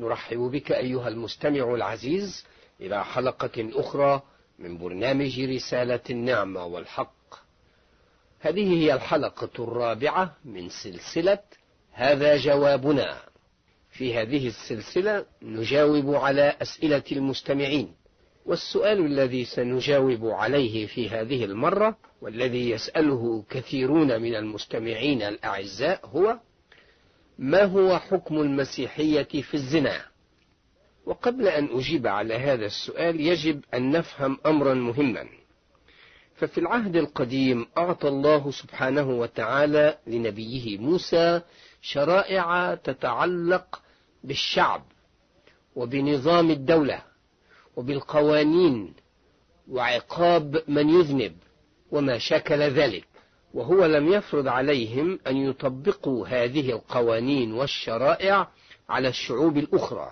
نرحب بك أيها المستمع العزيز إلى حلقة أخرى من برنامج رسالة النعمة والحق. هذه هي الحلقة الرابعة من سلسلة هذا جوابنا. في هذه السلسلة نجاوب على أسئلة المستمعين، والسؤال الذي سنجاوب عليه في هذه المرة والذي يسأله كثيرون من المستمعين الأعزاء هو: ما هو حكم المسيحية في الزنا؟ وقبل أن أجيب على هذا السؤال يجب أن نفهم أمرا مهما. ففي العهد القديم أعطى الله سبحانه وتعالى لنبيه موسى شرائع تتعلق بالشعب وبنظام الدولة وبالقوانين وعقاب من يذنب وما شاكل ذلك، وهو لم يفرض عليهم أن يطبقوا هذه القوانين والشرائع على الشعوب الأخرى.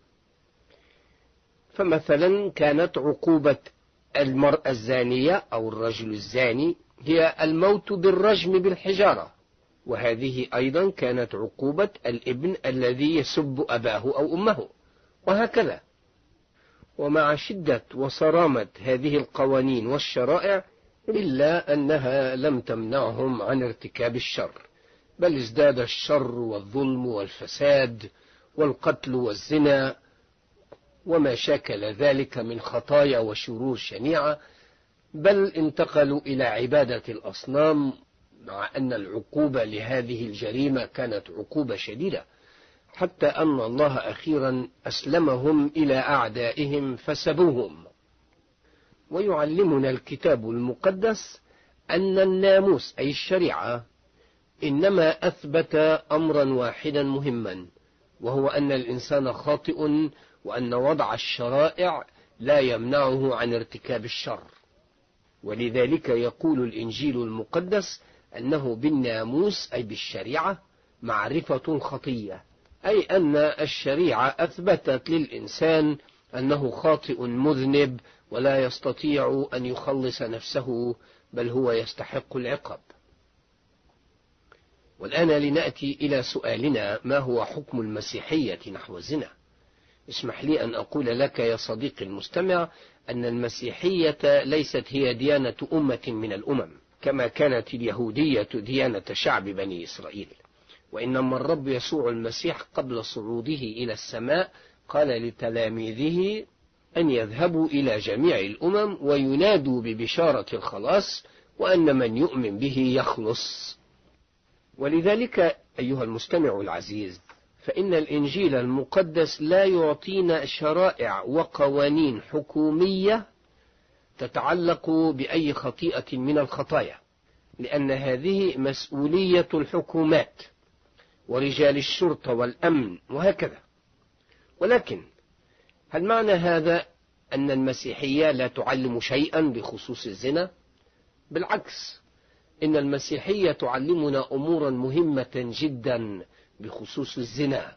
فمثلا كانت عقوبة المرأة الزانية أو الرجل الزاني هي الموت بالرجم بالحجارة، وهذه أيضا كانت عقوبة الابن الذي يسب أباه أو أمه، وهكذا. ومع شدة وصرامة هذه القوانين والشرائع إلا أنها لم تمنعهم عن ارتكاب الشر، بل ازداد الشر والظلم والفساد والقتل والزنا وما شاكل ذلك من خطايا وشرور شنيعة، بل انتقلوا إلى عبادة الأصنام، مع أن العقوبة لهذه الجريمة كانت عقوبة شديدة، حتى أن الله أخيرا أسلمهم إلى أعدائهم فسبوهم. ويعلمنا الكتاب المقدس أن الناموس أي الشريعة إنما أثبت أمرا واحدا مهما، وهو أن الإنسان خاطئ، وأن وضع الشرائع لا يمنعه عن ارتكاب الشر. ولذلك يقول الإنجيل المقدس أنه بالناموس أي بالشريعة معرفة خطية، أي أن الشريعة أثبتت للإنسان أنه خاطئ مذنب ولا يستطيع أن يخلص نفسه، بل هو يستحق العقاب. والآن لنأتي إلى سؤالنا: ما هو حكم المسيحية نحو الزنا؟ اسمح لي أن أقول لك يا صديقي المستمع أن المسيحية ليست هي ديانة أمة من الأمم كما كانت اليهودية ديانة شعب بني إسرائيل، وإنما الرب يسوع المسيح قبل صعوده إلى السماء قال لتلاميذه أن يذهبوا إلى جميع الأمم وينادوا ببشارة الخلاص، وأن من يؤمن به يخلص. ولذلك أيها المستمع العزيز، فإن الإنجيل المقدس لا يعطينا شرائع وقوانين حكومية تتعلق بأي خطيئة من الخطايا، لأن هذه مسؤولية الحكومات ورجال الشرطة والأمن وهكذا. ولكن هل معنى هذا أن المسيحية لا تعلم شيئا بخصوص الزنا؟ بالعكس، إن المسيحية تعلمنا أمورا مهمة جدا بخصوص الزنا.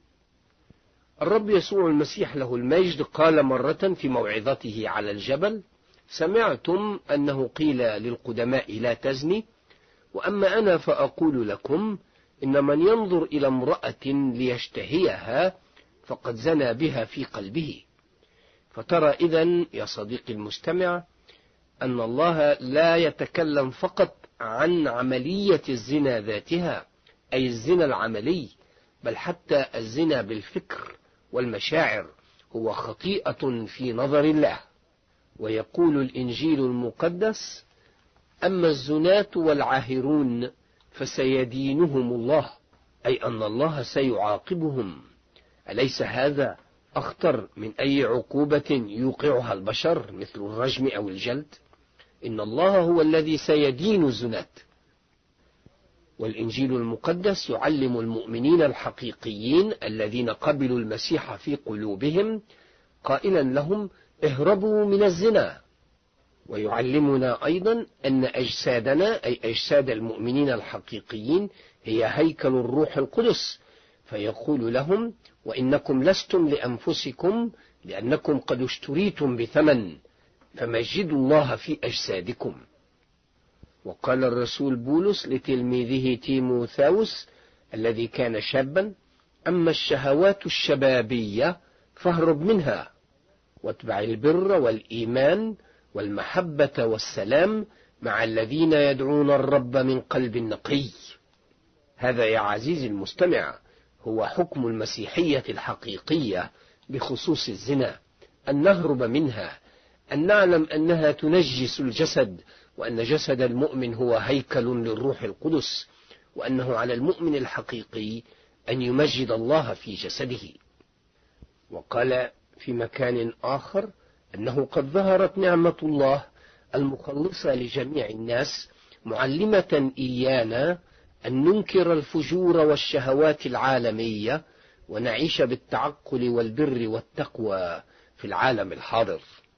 الرب يسوع المسيح له المجد قال مرة في موعظته على الجبل: سمعتم أنه قيل للقدماء لا تزني، وأما أنا فأقول لكم إن من ينظر إلى امرأة ليشتهيها فقد زنى بها في قلبه. فترى إذن يا صديقي المستمع أن الله لا يتكلم فقط عن عملية الزنا ذاتها أي الزنا العملي، بل حتى الزنا بالفكر والمشاعر هو خطيئة في نظر الله. ويقول الإنجيل المقدس: أما الزناة والعاهرون فسيدينهم الله، أي أن الله سيعاقبهم. أليس هذا أخطر من أي عقوبة يوقعها البشر مثل الرجم أو الجلد؟ إن الله هو الذي سيدين الزناة. والإنجيل المقدس يعلم المؤمنين الحقيقيين الذين قبلوا المسيح في قلوبهم قائلا لهم: اهربوا من الزنا. ويعلمنا أيضا أن أجسادنا أي أجساد المؤمنين الحقيقيين هي هيكل الروح القدس، فيقول لهم: وإنكم لستم لأنفسكم لأنكم قد اشتريتم بثمن، فمجدوا الله في أجسادكم. وقال الرسول بولس لتلميذه تيموثاوس الذي كان شابا: أما الشهوات الشبابية فاهرب منها، واتبع البر والإيمان والمحبة والسلام مع الذين يدعون الرب من قلب نقي. هذا يا عزيزي المستمع هو حكم المسيحية الحقيقية بخصوص الزنا، أن نهرب منها، أن نعلم أنها تنجس الجسد، وأن جسد المؤمن هو هيكل للروح القدس، وأنه على المؤمن الحقيقي أن يمجد الله في جسده. وقال في مكان آخر أنه قد ظهرت نعمة الله المخلصة لجميع الناس، معلمة إيانا أن ننكر الفجور والشهوات العالمية ونعيش بالتعقل والبر والتقوى في العالم الحاضر.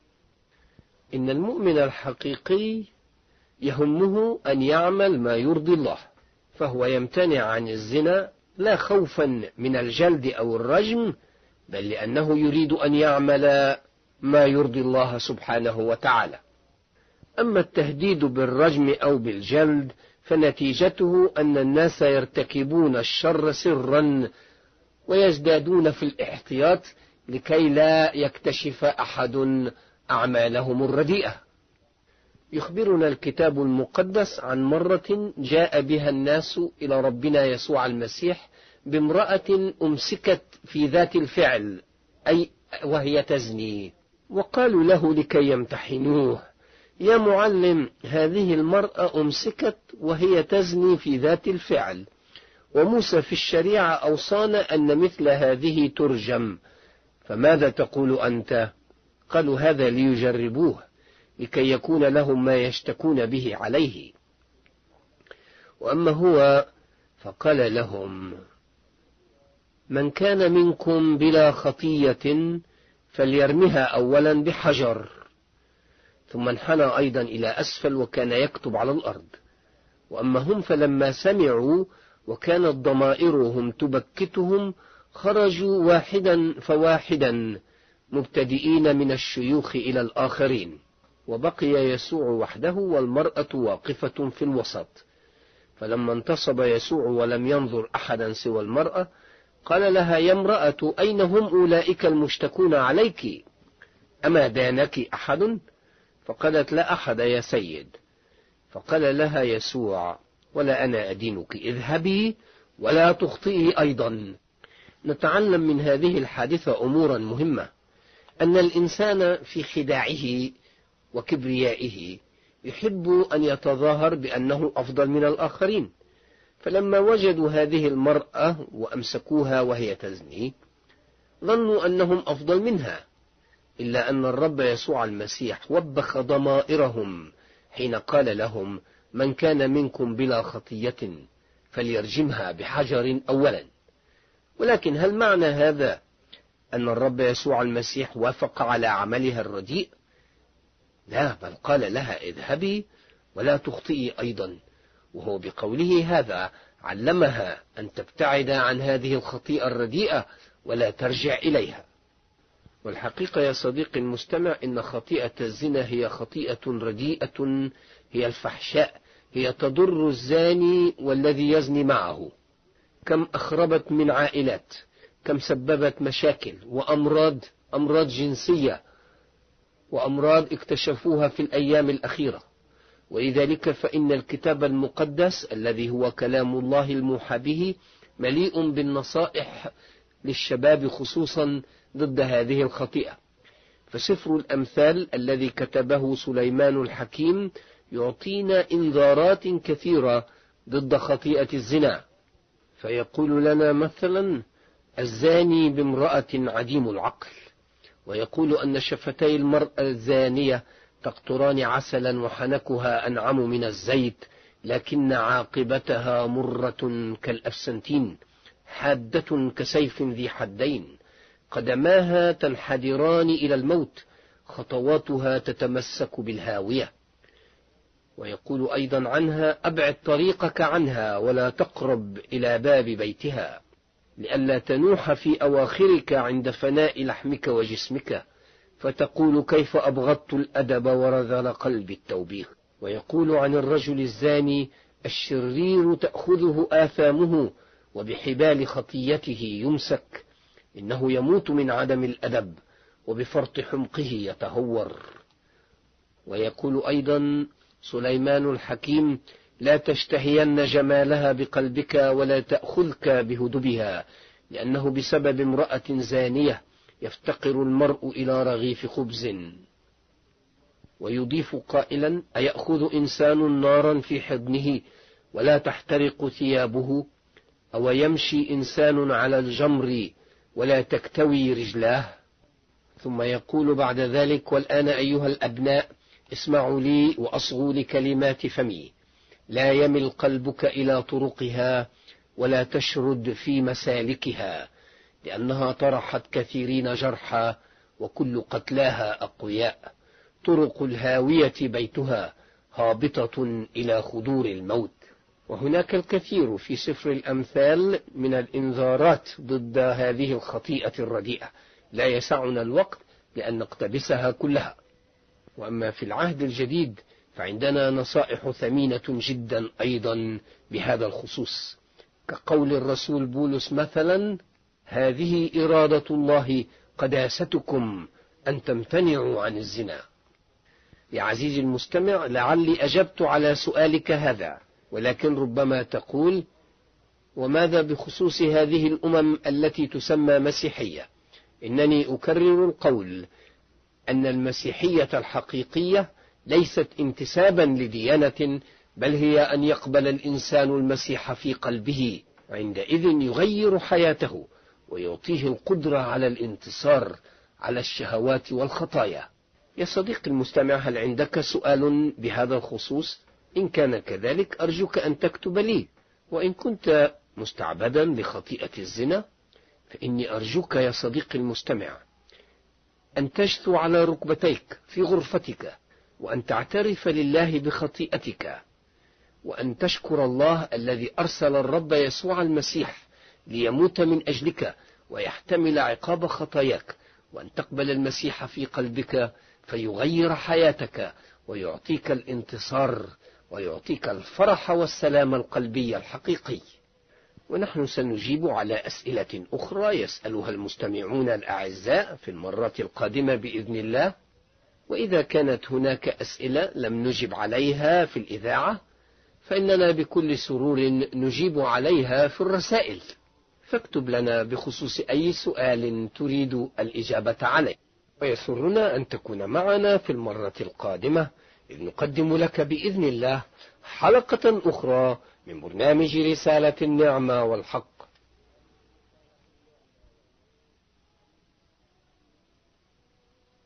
إن المؤمن الحقيقي يهمه أن يعمل ما يرضي الله، فهو يمتنع عن الزنا لا خوفا من الجلد أو الرجم، بل لأنه يريد أن يعمل ما يرضي الله سبحانه وتعالى. أما التهديد بالرجم أو بالجلد فنتيجته أن الناس يرتكبون الشر سرا ويزدادون في الاحتياط لكي لا يكتشف أحد أعمالهم الرديئة. يخبرنا الكتاب المقدس عن مرة جاء بها الناس إلى ربنا يسوع المسيح بامرأة أمسكت في ذات الفعل، أي وهي تزني، وقالوا له لكي يمتحنوه: يا معلم، هذه المرأة أمسكت وهي تزني في ذات الفعل، وموسى في الشريعة أوصانا أن مثل هذه ترجم، فماذا تقول أنت؟ قالوا هذا ليجربوه لكي يكون لهم ما يشتكون به عليه. وأما هو فقال لهم: من كان منكم بلا خطية فليرمها أولا بحجر. ثم انحنى أيضا إلى أسفل وكان يكتب على الأرض. وأما هم فلما سمعوا وكانت ضمائرهم تبكتهم خرجوا واحدا فواحدا مبتدئين من الشيوخ إلى الآخرين، وبقي يسوع وحده والمرأة واقفة في الوسط. فلما انتصب يسوع ولم ينظر أحدا سوى المرأة قال لها: يا امرأة، أين هم أولئك المشتكون عليك؟ أما دانك أحد؟ فقالت: لا أحد يا سيد. فقال لها يسوع: ولا أنا أدينك، اذهبي ولا تخطئي أيضا. نتعلم من هذه الحادثة أمورا مهمة: أن الإنسان في خداعه وكبريائه يحب أن يتظاهر بأنه أفضل من الآخرين، فلما وجدوا هذه المرأة وأمسكوها وهي تزني ظنوا أنهم أفضل منها، إلا أن الرب يسوع المسيح وبخ ضمائرهم حين قال لهم: من كان منكم بلا خطية فليرجمها بحجر أولا. ولكن هل معنى هذا أن الرب يسوع المسيح وافق على عملها الرديء؟ لا، بل قال لها: اذهبي ولا تخطئي أيضا. وهو بقوله هذا علمها أن تبتعد عن هذه الخطيئة الرديئة ولا ترجع إليها. والحقيقة يا صديقي المستمع إن خطيئة الزنا هي خطيئة رديئة، هي الفحشاء، هي تضر الزاني والذي يزني معه. كم أخربت من عائلات، كم سببت مشاكل وأمراض جنسية، وأمراض اكتشفوها في الأيام الأخيرة. ولذلك فإن الكتاب المقدس الذي هو كلام الله الموحى به مليء بالنصائح للشباب خصوصا ضد هذه الخطيئة. فسفر الأمثال الذي كتبه سليمان الحكيم يعطينا إنذارات كثيرة ضد خطيئة الزنا، فيقول لنا مثلا: الزاني بامرأة عديم العقل، ويقول أن شفتي المرأة الزانية تقطران عسلا وحنكها أنعم من الزيت، لكن عاقبتها مرة كالأفسنتين، حادة كسيف ذي حدين، قدماها تنحدران إلى الموت، خطواتها تتمسك بالهاوية. ويقول أيضا عنها: أبعد طريقك عنها ولا تقرب إلى باب بيتها، لئلا تنوح في أواخرك عند فناء لحمك وجسمك، فتقول: كيف أبغضت الأدب ورذل قلبي التوبيخ. ويقول عن الرجل الزاني: الشرير تأخذه آثامه، وبحبال خطيته يمسك، إنه يموت من عدم الأدب، وبفرط حمقه يتهور. ويقول أيضا سليمان الحكيم: لا تشتهين جمالها بقلبك ولا تأخذك بهدبها، لأنه بسبب امرأة زانية يفتقر المرء إلى رغيف خبز. ويضيف قائلا: أيأخذ إنسان نارا في حضنه ولا تحترق ثيابه؟ أو يمشي إنسان على الجمر ولا تكتوي رجلاه؟ ثم يقول بعد ذلك: والآن أيها الأبناء اسمعوا لي وأصغوا لكلمات فمي، لا يمل قلبك إلى طرقها ولا تشرد في مسالكها، لأنها طرحت كثيرين جرحا وكل قتلاها أقوياء. طرق الهاوية بيتها، هابطة إلى خدور الموت. وهناك الكثير في سفر الأمثال من الإنذارات ضد هذه الخطيئة الرديئة، لا يسعنا الوقت لأن نقتبسها كلها. وأما في العهد الجديد فعندنا نصائح ثمينة جدا أيضا بهذا الخصوص، كقول الرسول بولس مثلا: هذه إرادة الله قداستكم أن تمتنعوا عن الزنا. يا عزيزي المستمع، لعلي أجبت على سؤالك هذا، ولكن ربما تقول: وماذا بخصوص هذه الأمم التي تسمى مسيحية؟ إنني أكرر القول أن المسيحية الحقيقية ليست انتسابا لديانة، بل هي أن يقبل الإنسان المسيح في قلبه، عندئذ يغير حياته ويعطيه القدرة على الانتصار على الشهوات والخطايا. يا صديقي المستمع، هل عندك سؤال بهذا الخصوص؟ إن كان كذلك أرجوك أن تكتب لي. وإن كنت مستعبدا لخطيئة الزنا فإني أرجوك يا صديقي المستمع أن تجثو على ركبتيك في غرفتك، وأن تعترف لله بخطيئتك، وأن تشكر الله الذي أرسل الرب يسوع المسيح ليموت من أجلك ويحتمل عقاب خطاياك، وأن تقبل المسيح في قلبك فيغير حياتك ويعطيك الانتصار ويعطيك الفرح والسلام القلبي الحقيقي. ونحن سنجيب على أسئلة أخرى يسألها المستمعون الأعزاء في المرة القادمة بإذن الله. وإذا كانت هناك أسئلة لم نجب عليها في الإذاعة فإننا بكل سرور نجيب عليها في الرسائل، فاكتب لنا بخصوص أي سؤال تريد الإجابة عليه. ويسرنا أن تكون معنا في المرة القادمة إذ نقدم لك بإذن الله حلقة أخرى من برنامج رسالة النعمة والحق